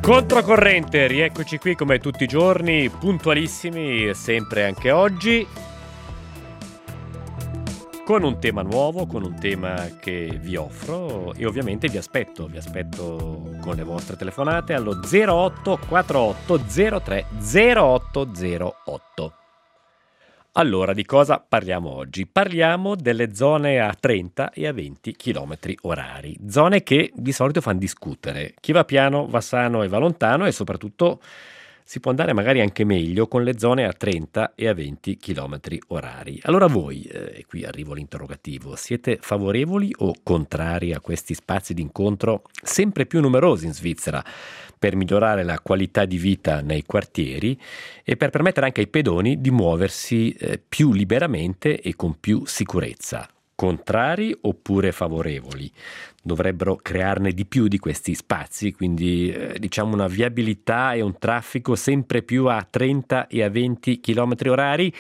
Controcorrente, rieccoci qui come tutti i giorni, puntualissimi, sempre anche oggi, con un tema nuovo, con un tema che vi offro e ovviamente vi aspetto con le vostre telefonate allo 0848 03 0808. Allora, di cosa parliamo oggi? Parliamo delle zone a 30 e a 20 km orari, zone che di solito fanno discutere. Chi va piano va sano e va lontano e soprattutto si può andare magari anche meglio con le zone a 30 e a 20 km orari. Allora voi, e qui arrivo all'interrogativo, siete favorevoli o contrari a questi spazi di incontro sempre più numerosi in Svizzera per migliorare la qualità di vita nei quartieri e per permettere anche ai pedoni di muoversi più liberamente e con più sicurezza? Contrari oppure favorevoli? Dovrebbero crearne di più di questi spazi, quindi diciamo una viabilità e un traffico sempre più a 30 e a 20 km orari.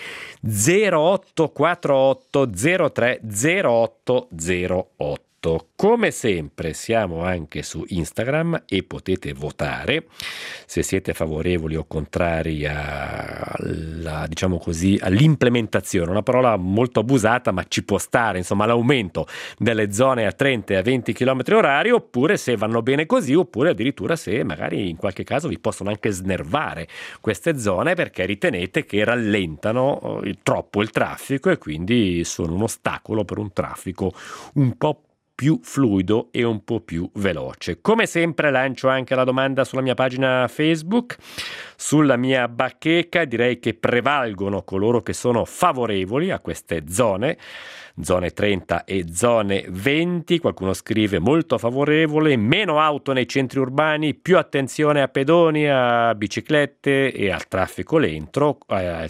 0848 03 0808. Come sempre siamo anche su Instagram e potete votare se siete favorevoli o contrari diciamo così, all'implementazione, una parola molto abusata ma ci può stare, insomma, all'aumento delle zone a 30 e a 20 km orari, oppure se vanno bene così, oppure addirittura se magari in qualche caso vi possono anche snervare queste zone perché ritenete che rallentano troppo il traffico e quindi sono un ostacolo per un traffico un po' più fluido e un po' più veloce. Come sempre lancio anche la domanda sulla mia pagina Facebook, sulla mia bacheca. Direi che prevalgono coloro che sono favorevoli a queste zone 30 e zone 20, qualcuno scrive molto favorevole, meno auto nei centri urbani, più attenzione a pedoni, a biciclette e al traffico lento,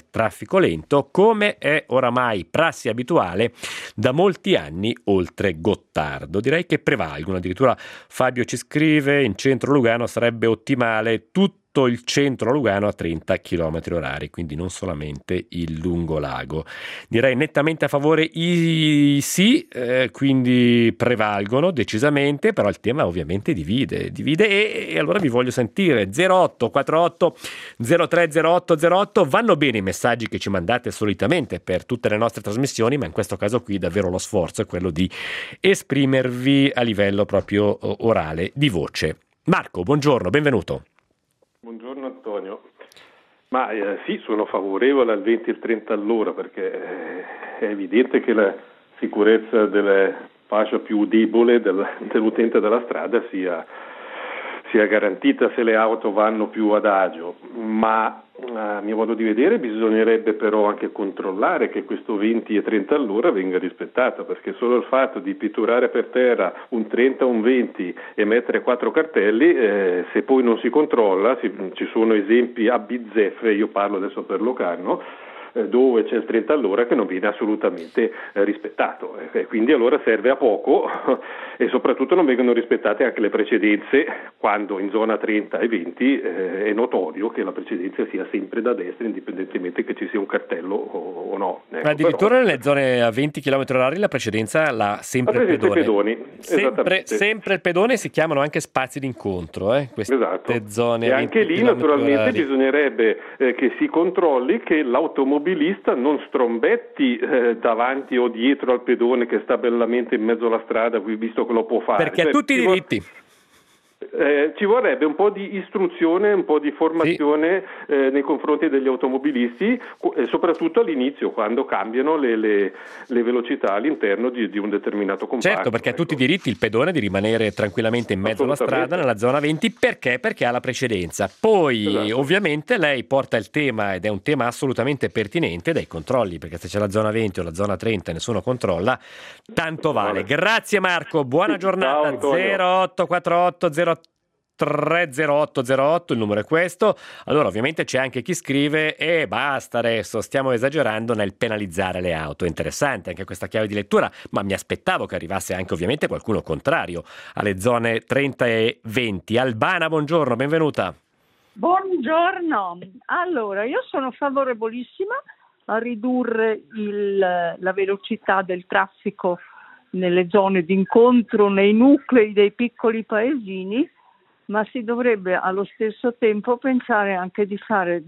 come è oramai prassi abituale da molti anni oltre Gottardo. Direi che prevalgono, addirittura Fabio ci scrive in centro Lugano sarebbe ottimale tutto il centro Lugano a 30 km orari, quindi non solamente il lungolago. Direi nettamente a favore i sì, quindi prevalgono decisamente, però il tema ovviamente divide e allora vi voglio sentire. 0848 03 0808. Vanno bene i messaggi che ci mandate solitamente per tutte le nostre trasmissioni, ma in questo caso qui davvero lo sforzo è quello di esprimervi a livello proprio orale, di voce. Marco, buongiorno, benvenuto. Buongiorno Antonio. Ma sì, sono favorevole al 20 e il 30 all'ora perché è evidente che la sicurezza della fascia più debole dell'utente della strada sia garantita se le auto vanno più ad agio, ma a mio modo di vedere bisognerebbe però anche controllare che questo 20 e 30 all'ora venga rispettato, perché solo il fatto di pitturare per terra un 30 o un 20 e mettere 4 cartelli, se poi non si controlla, ci sono esempi a bizzeffe, io parlo adesso per Locarno, dove c'è il 30 all'ora che non viene assolutamente rispettato, quindi allora serve a poco e soprattutto non vengono rispettate anche le precedenze, quando in zona 30 e 20 è notorio che la precedenza sia sempre da destra indipendentemente che ci sia un cartello o no. Ma addirittura nelle zone a 20 km orari la precedenza l'ha sempre il pedone. Sempre il pedone, si chiamano anche spazi d'incontro, queste esatto. Zone e anche lì naturalmente orari. Bisognerebbe che si controlli che l'automobilista non strombetti davanti o dietro al pedone che sta bellamente in mezzo alla strada, visto che lo può fare. Perché ha tutti i diritti. Ci vorrebbe un po' di istruzione, un po' di formazione nei confronti degli automobilisti, soprattutto all'inizio, quando cambiano le velocità all'interno di un determinato comparto. Certo, perché ha tutti i diritti il pedone di rimanere tranquillamente in mezzo alla strada nella zona 20, perché ha la precedenza. Poi ovviamente lei porta il tema, ed è un tema assolutamente pertinente, dei controlli, perché se c'è la zona 20 o la zona 30 e nessuno controlla, tanto vale. Grazie Marco, buona giornata. 0848 0808, il numero è questo. Allora ovviamente c'è anche chi scrive basta adesso, stiamo esagerando nel penalizzare le auto. È interessante anche questa chiave di lettura, ma mi aspettavo che arrivasse anche ovviamente qualcuno contrario alle zone 30 e 20. Albana, buongiorno, benvenuta. Buongiorno, allora io sono favorevolissima a ridurre la velocità del traffico nelle zone d'incontro, nei nuclei dei piccoli paesini, ma si dovrebbe allo stesso tempo pensare anche di fare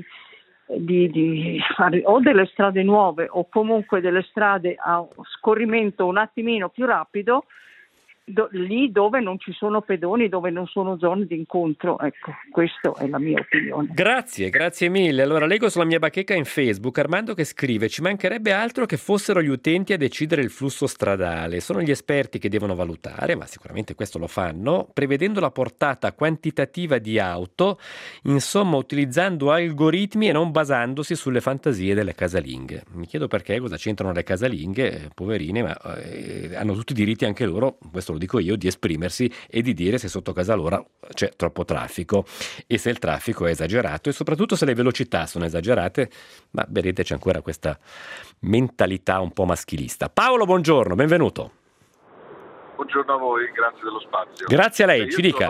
di fare o delle strade nuove o comunque delle strade a scorrimento un attimino più rapido, lì dove non ci sono pedoni, dove non sono zone di incontro. Ecco, questa è la mia opinione. Grazie mille. Allora leggo sulla mia bacheca in Facebook Armando che scrive: ci mancherebbe altro che fossero gli utenti a decidere il flusso stradale, sono gli esperti che devono valutare, ma sicuramente questo lo fanno, prevedendo la portata quantitativa di auto, insomma utilizzando algoritmi e non basandosi sulle fantasie delle casalinghe. Mi chiedo perché, cosa c'entrano le casalinghe, poverine, ma hanno tutti i diritti anche loro, questo lo dico io, di esprimersi e di dire se sotto casa loro c'è troppo traffico e se il traffico è esagerato e soprattutto se le velocità sono esagerate, ma vedete c'è ancora questa mentalità un po' maschilista. Paolo, buongiorno, benvenuto. Buongiorno a voi, grazie dello spazio. Grazie a lei, ci dica.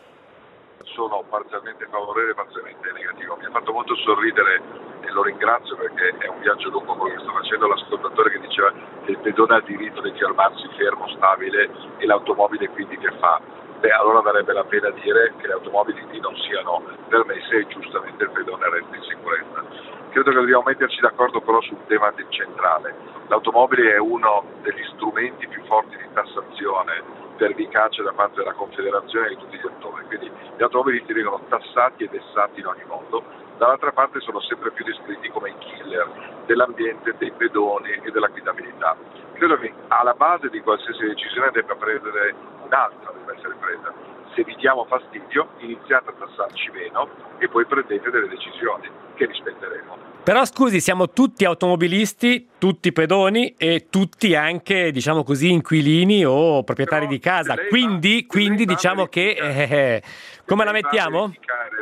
Sono parzialmente favorevole e parzialmente negativo. Mi ha fatto molto sorridere e lo ringrazio perché è un viaggio lungo quello che sto facendo, l'ascoltatore che diceva che il pedone ha il diritto di fermarsi fermo, stabile, e l'automobile quindi che fa? Beh, allora varrebbe la pena dire che le automobili lì non siano permesse e giustamente il pedone resta in sicurezza. Credo che dobbiamo metterci d'accordo però sul tema centrale. L'automobile è uno degli strumenti più forti di tassazione pervicace da parte della Confederazione e di tutti gli attori, quindi gli automobilisti vengono tassati e vessati in ogni modo. Dall'altra parte sono sempre più descritti come i killer dell'ambiente, dei pedoni e della guidabilità. Credo che alla base di qualsiasi decisione debba prendere un'altra, deve essere presa. Se vi diamo fastidio, iniziate a tassarci meno e poi prendete delle decisioni che rispetteremo. Però scusi, siamo tutti automobilisti, tutti pedoni e tutti anche, diciamo così, inquilini o proprietari di casa, quindi diciamo che come la mettiamo?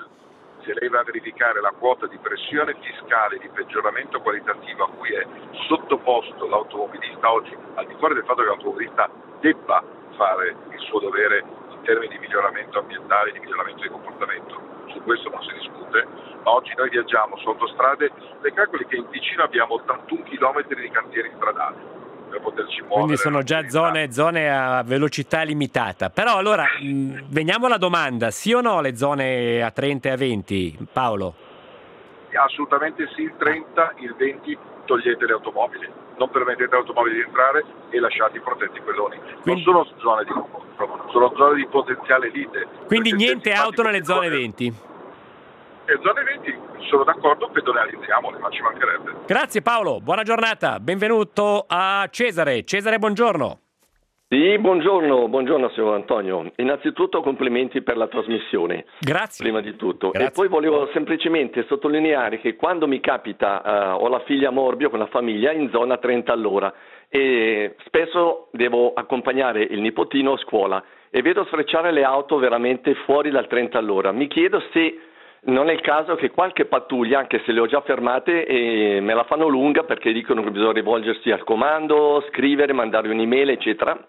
Se lei va a verificare la quota di pressione fiscale di peggioramento qualitativo a cui è sottoposto l'automobilista oggi, al di fuori del fatto che l'automobilista debba fare il suo dovere in termini di miglioramento ambientale e di miglioramento di comportamento, su questo non si discute, ma oggi noi viaggiamo su autostrade, le calcoli che in Ticino abbiamo 81 km di cantieri stradali per poterci muovere. Quindi sono già zone a velocità limitata. Però allora veniamo alla domanda, sì o no le zone a 30 e a 20, Paolo? Assolutamente sì, il 30, il 20 togliete le automobili, non permettete alle automobili di entrare e lasciate i protetti pedoni. Non sono zone di incontro, sono zone di potenziale lite. Quindi niente auto nelle zone 20? Le zone 20 sono d'accordo, pedonalizziamole, ma ci mancherebbe. Grazie Paolo, buona giornata, benvenuto a Cesare. Cesare, buongiorno. Sì, buongiorno signor Antonio. Innanzitutto complimenti per la trasmissione. Grazie. Prima di tutto. Grazie. E poi volevo semplicemente sottolineare che quando mi capita, ho la figlia a Morbio con la famiglia in zona 30 all'ora e spesso devo accompagnare il nipotino a scuola e vedo sfrecciare le auto veramente fuori dal 30 all'ora. Mi chiedo se non è il caso che qualche pattuglia, anche se le ho già fermate, me la fanno lunga perché dicono che bisogna rivolgersi al comando, scrivere, mandare un'email, eccetera.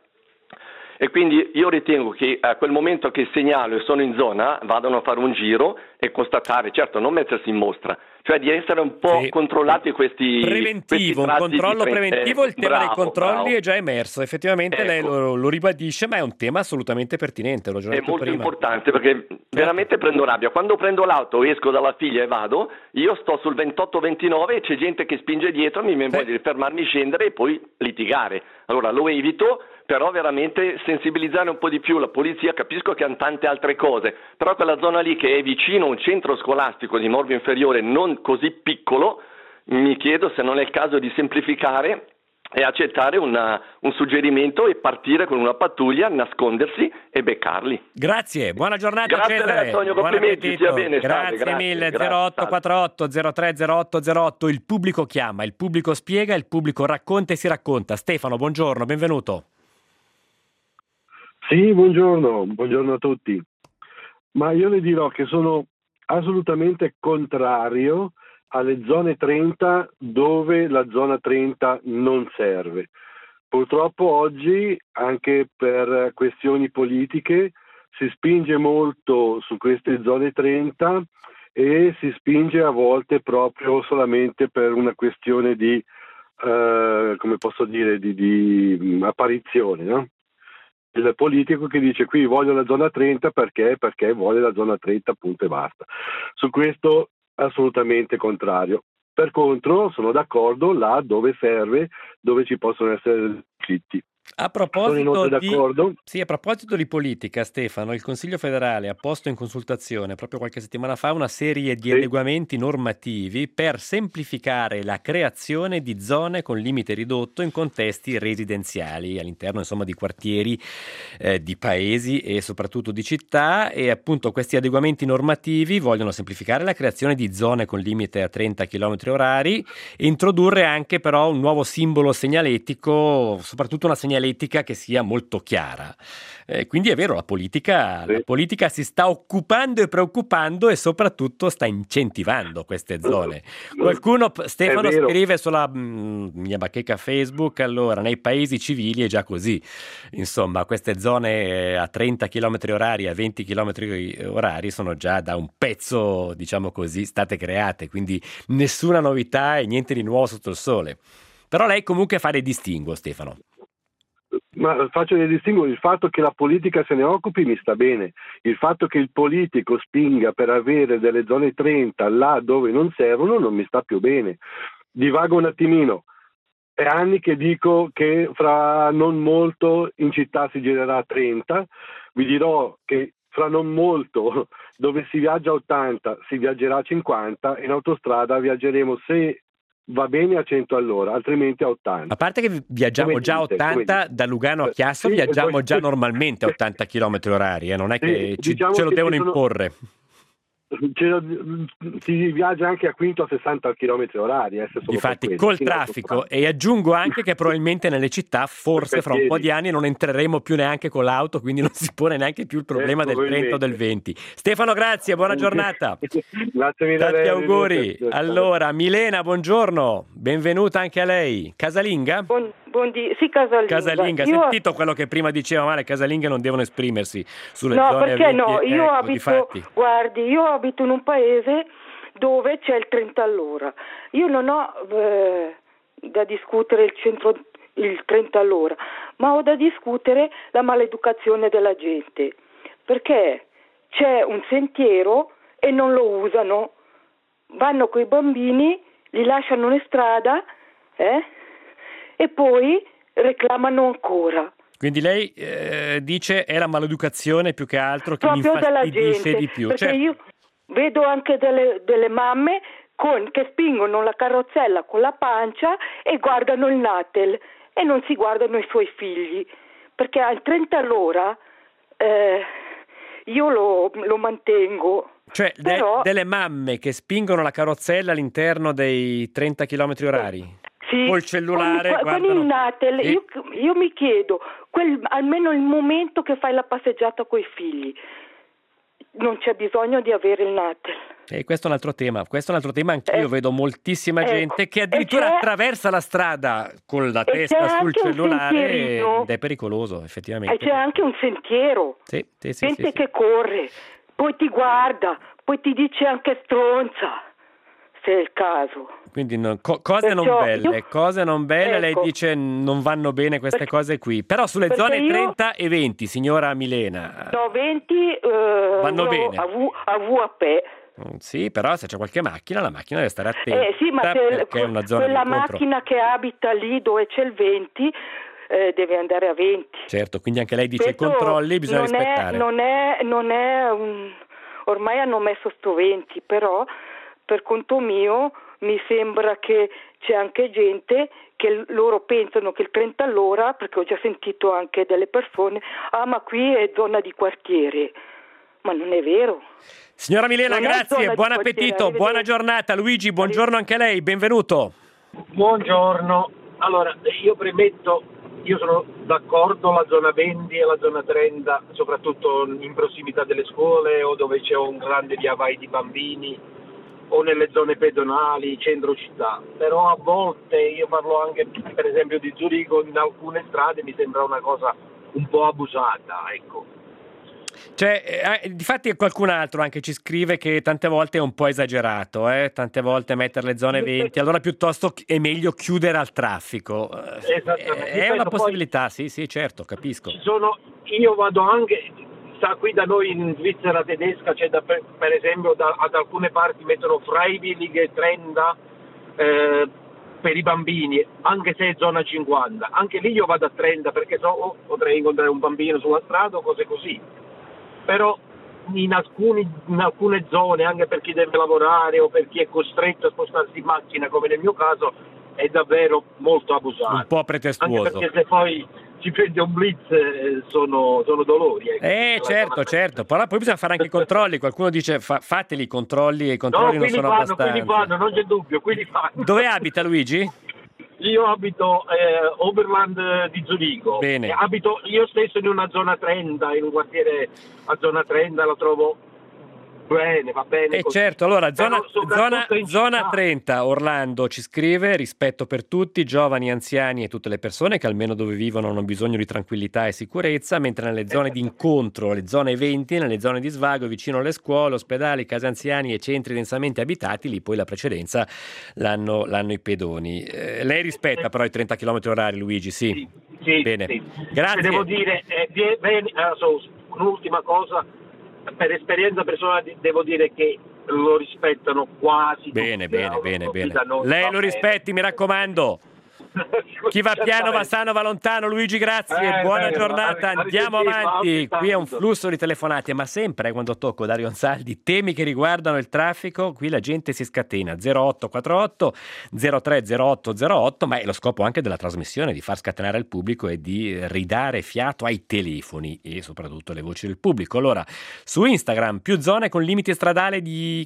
E quindi io ritengo che a quel momento che segnalo e sono in zona vadano a fare un giro e constatare, certo non mettersi in mostra, cioè di essere un po' controllati questi preventivo, un controllo preventivo. Il tema dei controlli è già emerso, effettivamente lei lo ribadisce, ma è un tema assolutamente pertinente, l'ho già detto prima. È molto importante perché veramente prendo rabbia, quando prendo l'auto, esco dalla figlia e vado, io sto sul 28-29 e c'è gente che spinge dietro, mi viene voglia di fermarmi, scendere e poi litigare, allora lo evito. Però veramente sensibilizzare un po' di più la polizia, capisco che hanno tante altre cose, però quella zona lì che è vicino a un centro scolastico di Morbio Inferiore non così piccolo, mi chiedo se non è il caso di semplificare e accettare un suggerimento e partire con una pattuglia, nascondersi e beccarli. Grazie, buona giornata. Grazie Cesare. Antonio, complimenti, sia bene. Grazie mille, 0848 030808, il pubblico chiama, il pubblico spiega, il pubblico racconta e si racconta. Stefano, buongiorno, benvenuto. Sì, buongiorno a tutti. Ma io le dirò che sono assolutamente contrario alle zone 30 dove la zona 30 non serve. Purtroppo oggi, anche per questioni politiche, si spinge molto su queste zone 30 e si spinge a volte proprio solamente per una questione di, come posso dire, di apparizione, no? il politico che dice qui voglio la zona 30 perché vuole la zona 30, punto e basta. Su questo assolutamente contrario. Per contro sono d'accordo là dove serve, dove ci possono essere scritti. A Sono inoltre proposito d'accordo. a proposito di politica, Stefano, il Consiglio federale ha posto in consultazione proprio qualche settimana fa una serie di Sì. adeguamenti normativi per semplificare la creazione di zone con limite ridotto in contesti residenziali all'interno, insomma, di quartieri, di paesi e soprattutto di città, e appunto questi adeguamenti normativi vogliono semplificare la creazione di zone con limite a 30 km orari e introdurre anche però un nuovo simbolo segnaletico, soprattutto una segnaletica che sia molto chiara. Quindi è vero, la politica si sta occupando e preoccupando e soprattutto sta incentivando queste zone. Qualcuno, Stefano, scrive sulla mia bacheca Facebook, allora nei paesi civili è già così, insomma queste zone a 30 km orari, a 20 km orari sono già da un pezzo, diciamo così, state create, quindi nessuna novità e niente di nuovo sotto il sole. Però lei comunque fa dei distinguo, Stefano. Ma faccio dei distinguo, il fatto che la politica se ne occupi mi sta bene, il fatto che il politico spinga per avere delle zone 30 là dove non servono non mi sta più bene. Divago un attimino, è anni che dico che fra non molto in città si girerà a 30, vi dirò che fra non molto dove si viaggia a 80 si viaggerà a 50, in autostrada viaggeremo, se va bene, a 100 all'ora, altrimenti a 80. A parte che viaggiamo già a 80, da Lugano a Chiasso sì, viaggiamo già normalmente a 80 km orari, non è che diciamo ce lo che devono ci sono- imporre. Si viaggia anche a Quinto a 60 km orari. Difatti col traffico, e aggiungo anche che probabilmente nelle città forse fra un po' di anni non entreremo più neanche con l'auto, quindi non si pone neanche più il problema del 30 o del 20. Stefano, grazie, buona giornata. Grazie mille. Tanti auguri. Allora, Milena, buongiorno, benvenuta anche a lei. Casalinga? Sì, casalinga. Casalinga, sentito quello che prima diceva male, casalinghe non devono esprimersi sulle no, zone perché no, io io abito in un paese dove c'è il 30 all'ora. Io non ho da discutere il 30 all'ora, ma ho da discutere la maleducazione della gente, perché c'è un sentiero e non lo usano, vanno coi bambini, li lasciano in strada, e poi reclamano ancora. Quindi lei dice è la maleducazione più che altro che proprio mi infastidisce di più. Perché io vedo anche delle mamme che spingono la carrozzella con la pancia e guardano il Natel e non si guardano i suoi figli, perché al 30 all'ora io lo mantengo. Cioè delle mamme che spingono la carrozzella all'interno dei 30 km orari? Sì, col cellulare con il Natel, sì. io mi chiedo, almeno il momento che fai la passeggiata coi figli, non c'è bisogno di avere il Natel. E questo è un altro tema, anch'io vedo moltissima gente che addirittura attraversa la strada con la testa sul cellulare ed è pericoloso, effettivamente. E c'è anche un sentiero, sì, gente che corre, poi ti guarda, poi ti dice anche stronza, se è il caso. Quindi cose non belle, lei dice non vanno bene queste cose qui, però sulle zone 30 e 20, signora Milena. No, 20 vanno bene. A VAP. Sì, però se c'è qualche macchina, la macchina deve stare attenta. Sì, ma perché è una zona quella di incontro. macchina che abita lì dove c'è il 20 deve andare a 20. Certo, quindi anche lei dice i controlli bisogna rispettare. Ormai hanno messo sto 20, però per conto mio mi sembra che c'è anche gente che loro pensano che il 30 all'ora, perché ho già sentito anche delle persone, ma qui è zona di quartiere, ma non è vero. Signora Milena, grazie, buon appetito, buona giornata. Luigi, buongiorno anche a lei, benvenuto. Buongiorno, allora io premetto, io sono d'accordo la zona 20 e la zona 30, soprattutto in prossimità delle scuole o dove c'è un grande via vai di bambini, o nelle zone pedonali, centro città, però a volte, io parlo anche per esempio di Zurigo, in alcune strade mi sembra una cosa un po' abusata, ecco. Difatti qualcun altro anche ci scrive che tante volte è un po' esagerato, tante volte mettere le zone 20, allora piuttosto è meglio chiudere al traffico. È una possibilità, sì, certo, capisco. Io vado anche, qui da noi in Svizzera tedesca c'è per esempio ad alcune parti mettono Freiwillige 30 per i bambini, anche se è zona 50, anche lì io vado a 30 perché potrei incontrare un bambino sulla strada o cose così, però in alcune zone, anche per chi deve lavorare o per chi è costretto a spostarsi in macchina come nel mio caso, è davvero molto abusato, un po' pretestuoso, anche perché se poi si prende un blitz sono dolori. Certo, però poi bisogna fare anche i controlli. Qualcuno dice fateli i controlli e i controlli non sono abbastanza. Qui li fanno, non c'è dubbio, qui li fanno. Dove abita Luigi? Io abito Oberland di Zurigo. Bene. Abito io stesso in una zona 30, in un quartiere a zona 30, la trovo bene, va bene. Certo, allora zona 30, Orlando ci scrive: rispetto per tutti, giovani, anziani e tutte le persone che almeno dove vivono hanno bisogno di tranquillità e sicurezza, mentre nelle zone di incontro, le zone 20, nelle zone di svago vicino alle scuole, ospedali, case anziani e centri densamente abitati, lì poi la precedenza l'hanno i pedoni. Lei rispetta però i 30 km/h, Luigi? Sì. Bene. Sì. Grazie. Devo dire, un'ultima cosa. Per esperienza personale devo dire che lo rispettano quasi bene. Noi, lei lo rispetti, mi raccomando. Chi va piano va sano, va lontano. Luigi, grazie, buona giornata, andiamo avanti. Qui è un flusso di telefonate, ma sempre quando tocco Dario Ansaldi temi che riguardano il traffico, qui la gente si scatena. 0848 030808, ma è lo scopo anche della trasmissione, di far scatenare il pubblico e di ridare fiato ai telefoni e soprattutto alle voci del pubblico. Allora, su Instagram più zone con limiti stradali di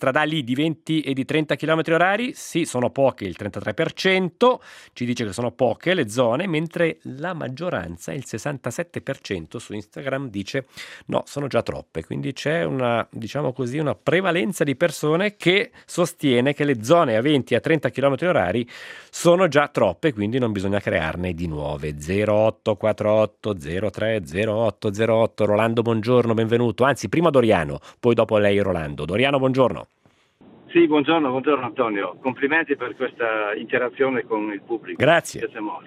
20 e di 30 km/h, sì, sono poche, il 33%. Ci dice che sono poche le zone, mentre la maggioranza, il 67% su Instagram, dice no, sono già troppe. Quindi c'è una prevalenza di persone che sostiene che le zone a 20 e a 30 km/h sono già troppe, quindi non bisogna crearne di nuove. 0848 030808. Rolando, buongiorno, benvenuto. Anzi, prima Doriano, poi dopo lei Rolando. Doriano, buongiorno. Sì, buongiorno Antonio, complimenti per questa interazione con il pubblico. Grazie.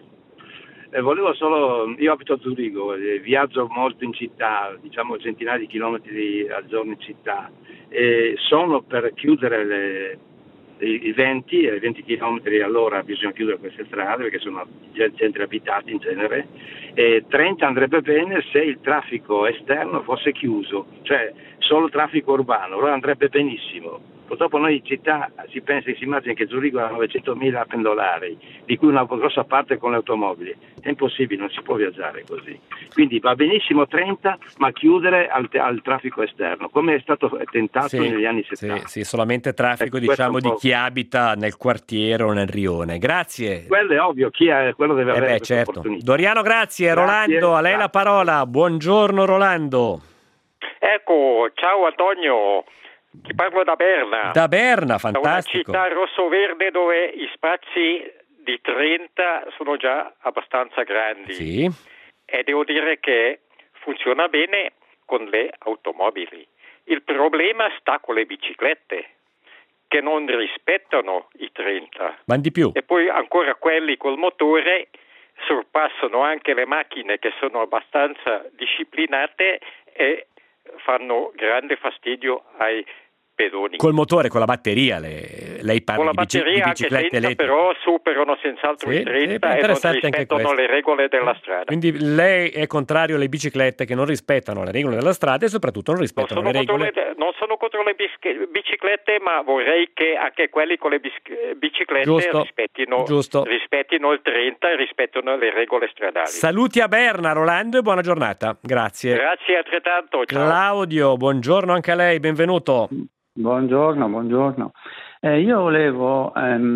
Io abito a Zurigo, viaggio molto in città, diciamo centinaia di chilometri al giorno in città, e sono per chiudere i 20 km all'ora, bisogna chiudere queste strade perché sono centri abitati in genere, e 30 andrebbe bene se il traffico esterno fosse chiuso, cioè solo traffico urbano, allora andrebbe benissimo. Purtroppo noi in città si immagina che Zurigo ha 900.000 pendolari, di cui una grossa parte con le automobili. È impossibile, non si può viaggiare così. Quindi va benissimo 30, ma chiudere al traffico esterno, come è stato tentato negli anni 70. Sì, solamente traffico di chi abita nel quartiere o nel rione. Grazie. Quello è ovvio, quello deve avere questa opportunità. Doriano, grazie. Rolando, a lei la parola. Buongiorno Rolando. Ecco, ciao Antonio. Ti parlo da Berna. Da Berna, fantastico. Da una città rosso-verde dove i spazi di 30 sono già abbastanza grandi. Sì. E devo dire che funziona bene con le automobili. Il problema sta con le biciclette, che non rispettano i 30. Van di più. E poi ancora quelli col motore sorpassano anche le macchine che sono abbastanza disciplinate e fanno grande fastidio ai pedoni. Col motore, con la batteria, lei parla di biciclette elettriche. Però superano senz'altro i 30 e non rispettano le regole della strada. Quindi lei è contrario alle biciclette che non rispettano le regole della strada e soprattutto non rispettano le regole. Non sono contro le biciclette, ma vorrei che anche quelli con le biciclette rispettino il 30 e rispettino le regole stradali. Saluti a Berna, Rolando, e buona giornata. Grazie. Grazie altrettanto. Ciao. Claudio, buongiorno anche a lei, benvenuto. Buongiorno. Io volevo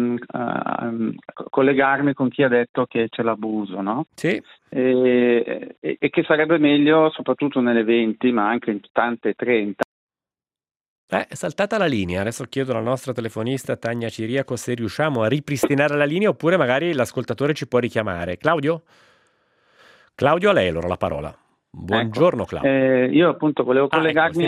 collegarmi con chi ha detto che c'è l'abuso, no? Sì. E che sarebbe meglio, soprattutto nelle 20, ma anche in tante 30. È saltata la linea, adesso chiedo alla nostra telefonista Tania Ciriaco se riusciamo a ripristinare la linea oppure magari l'ascoltatore ci può richiamare. Claudio, a lei allora la parola. Buongiorno Claudio. Io appunto volevo collegarmi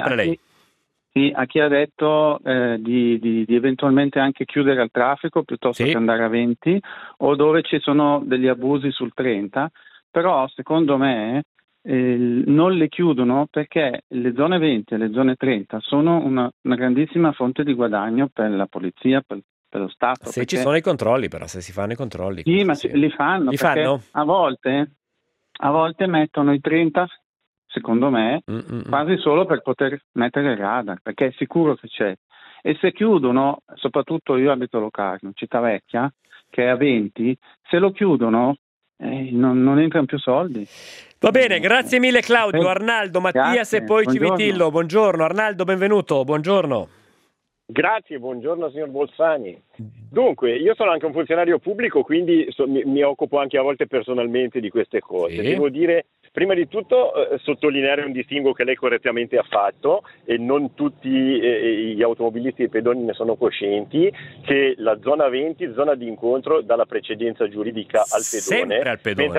a chi ha detto di eventualmente anche chiudere al traffico piuttosto che andare a 20, o dove ci sono degli abusi sul 30, però secondo me non le chiudono perché le zone 20 e le zone 30 sono una grandissima fonte di guadagno per la polizia, per lo Stato. Se ci sono i controlli, però, se si fanno i controlli. Sì, ma li fanno. A volte mettono i 30, secondo me, quasi solo per poter mettere il radar, perché è sicuro che c'è. E se chiudono, soprattutto io abito a Locarno, Cittavecchia, che è a 20, se lo chiudono non entrano più soldi. Va bene, grazie mille Claudio. Arnaldo, Mattias e poi Civitillo. Buongiorno Arnaldo, benvenuto, buongiorno. Grazie, buongiorno signor Bolzani. Dunque, io sono anche un funzionario pubblico, quindi mi occupo anche a volte personalmente di queste cose. Sì. Devo dire, prima di tutto, sottolineare un distinguo che lei correttamente ha fatto, e non tutti gli automobilisti e i pedoni ne sono coscienti, che la zona 20, zona di incontro, dà la precedenza giuridica al pedone, sempre al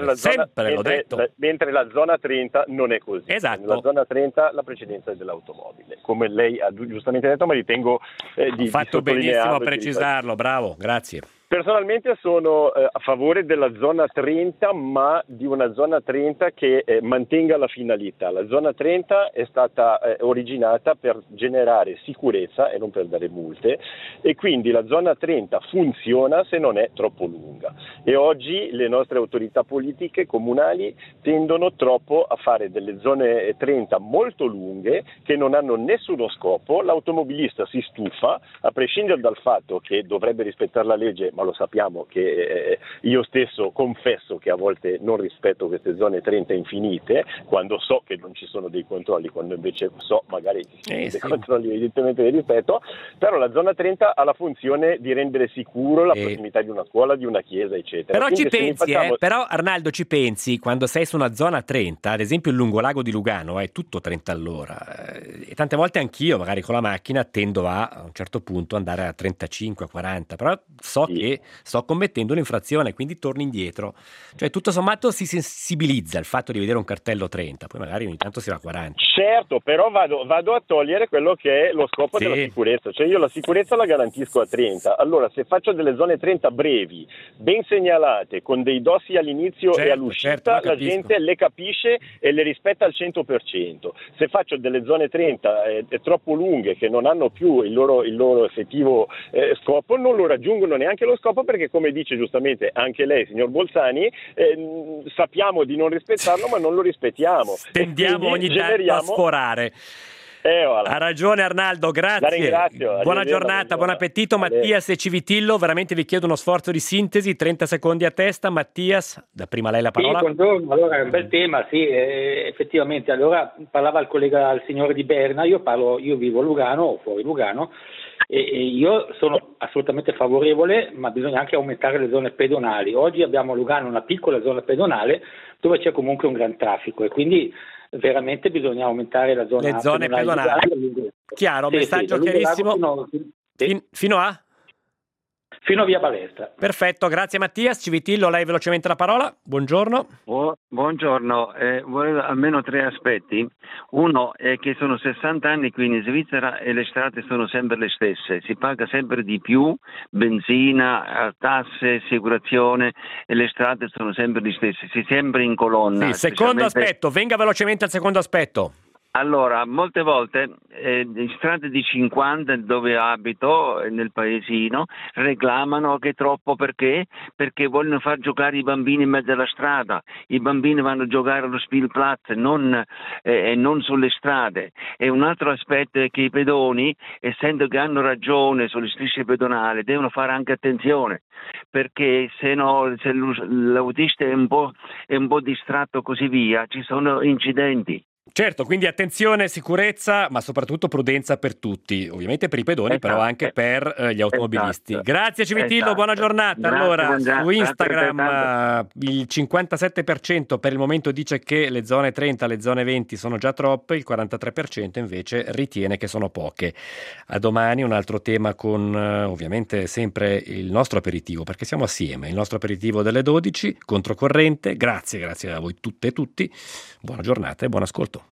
pedone, mentre la zona 30 non è così. Esatto. Nella zona 30 la precedenza è dell'automobile, come lei ha giustamente detto, ma ritengo di fatto benissimo a precisarlo, bravo, grazie. Personalmente sono a favore della zona 30, ma di una zona 30 che mantenga la finalità. La zona 30 è stata originata per generare sicurezza e non per dare multe, e quindi la zona 30 funziona se non è troppo lunga. E oggi le nostre autorità politiche comunali tendono troppo a fare delle zone 30 molto lunghe che non hanno nessuno scopo. L'automobilista si stufa, a prescindere dal fatto che dovrebbe rispettare la legge, ma lo sappiamo che io stesso confesso che a volte non rispetto queste zone 30 infinite, quando so che non ci sono dei controlli, quando invece so magari ci sono dei controlli evidentemente di rispetto. Però la zona 30 ha la funzione di rendere sicuro la prossimità di una scuola, di una chiesa, eccetera. Però quindi ci pensi, però Arnaldo, ci pensi, quando sei su una zona 30, ad esempio il lungolago di Lugano è tutto 30 all'ora, e tante volte anch'io magari con la macchina tendo a un certo punto andare a 35, a 40, però so che sto commettendo un'infrazione, quindi torno indietro. Cioè tutto sommato si sensibilizza il fatto di vedere un cartello 30, poi magari ogni tanto si va a 40. Certo, però vado a togliere quello che è lo scopo della sicurezza, cioè io la sicurezza la garantisco a 30, allora se faccio delle zone 30 brevi, ben segnalate, con dei dossi all'inizio e all'uscita, la gente le capisce e le rispetta al 100%. Se faccio delle zone 30 troppo lunghe, che non hanno più il loro effettivo scopo, non lo raggiungono neanche lo scopo, perché come dice giustamente anche lei, signor Bolzani, sappiamo di non rispettarlo, ma non lo rispettiamo. Tendiamo ogni tanto a sforare. Ha ragione Arnaldo, grazie. La ringrazio. Buona giornata, buon appetito. Mattias e Civitillo, veramente vi chiedo uno sforzo di sintesi, 30 secondi a testa. Mattias, da prima lei la parola. Sì, buongiorno, allora è un bel tema, sì, effettivamente. Allora parlava il signore di Berna, io vivo a Lugano o fuori Lugano, e io sono assolutamente favorevole, ma bisogna anche aumentare le zone pedonali. Oggi abbiamo a Lugano una piccola zona pedonale dove c'è comunque un gran traffico, e quindi veramente bisogna aumentare la zona, le zone pedonali. Chiaro, sì, messaggio chiarissimo. Fino a? Fino a via Balestra. Perfetto, grazie Mattias. Civitillo, lei velocemente la parola. Buongiorno. Buongiorno, volevo almeno 3 aspetti. Uno è che sono 60 anni qui in Svizzera e le strade sono sempre le stesse, si paga sempre di più, benzina, tasse, assicurazione, e le strade sono sempre le stesse, si sembra in colonna. Sì, secondo aspetto, venga velocemente al secondo aspetto. Allora, molte volte in strade di 50 dove abito, nel paesino, reclamano che è troppo perché vogliono far giocare i bambini in mezzo alla strada. I bambini vanno a giocare allo Spielplatz, non sulle strade. E un altro aspetto è che i pedoni, essendo che hanno ragione sulle strisce pedonali, devono fare anche attenzione, perché se l'autista è un po' distratto così via, ci sono incidenti. Certo, quindi attenzione, sicurezza, ma soprattutto prudenza per tutti, ovviamente per i pedoni, però anche per gli automobilisti. Grazie Civitillo, buona giornata. Allora, su Instagram il 57% per il momento dice che le zone 30, le zone 20 sono già troppe, il 43% invece ritiene che sono poche. A domani un altro tema con ovviamente sempre il nostro aperitivo, perché siamo assieme, il nostro aperitivo delle 12, controcorrente. Grazie a voi tutte e tutti, buona giornata e buon ascolto.